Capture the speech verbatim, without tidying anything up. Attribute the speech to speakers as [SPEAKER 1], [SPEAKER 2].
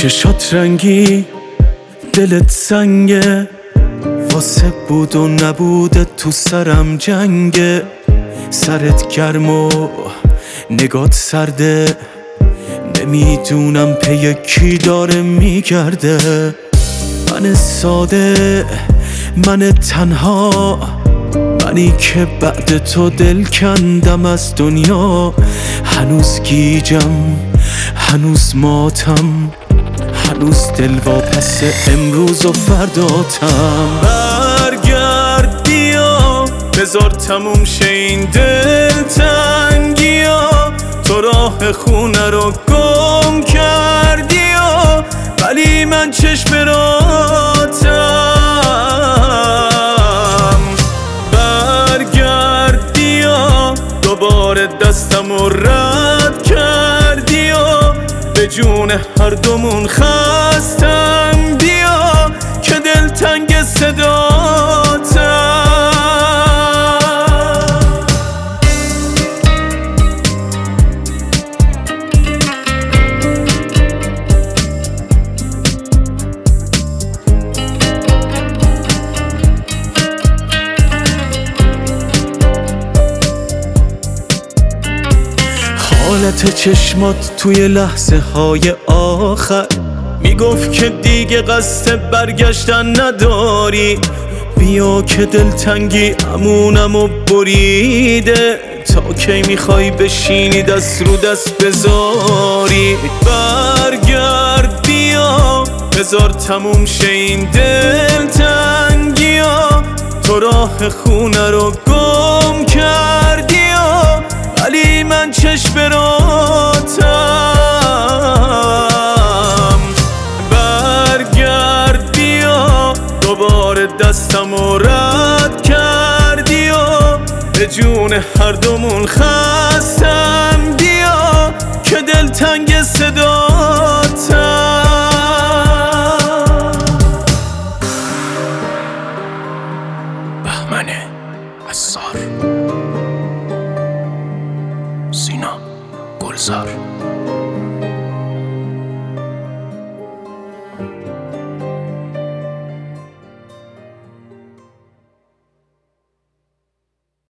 [SPEAKER 1] چشات رنگی دلت سنگه، واسه بود و نبوده تو سرم جنگه. سرت گرم و نگات سرده، نمیدونم پی کی داره میگرده. من ساده، من تنها، منی که بعد تو دل کندم از دنیا. هنوز گیجم، هنوز ماتم، هنوز دل واپس امروز و فرداتم. برگرد بیا، بذار تموم شه این دل تنگیا. تو راه خونه رو گم کردی یا ولی من چشم راتم. برگرد بیا، دوباره دستم رو رد کردی یا به جون هر دومون خستم. بیا که دل تنگ صداتم. حالت چشمات توی لحظه های آخر میگفت که دیگه قصد برگشتن نداری. بیا که دلتنگی امونمو بریده، تا کی میخوای بشینی دست رو دست بذاری. برگرد بیا، بذار تموم شه این دلتنگیا. تو راه خونه رو گم کردی یا ولی من چشم راتم. برگرد بیا، دوباره دستم رو رد کردی و به جون هر دومون خستم. بیا که دل تنگ صداتم. بهمن عصار، سینا گلزار.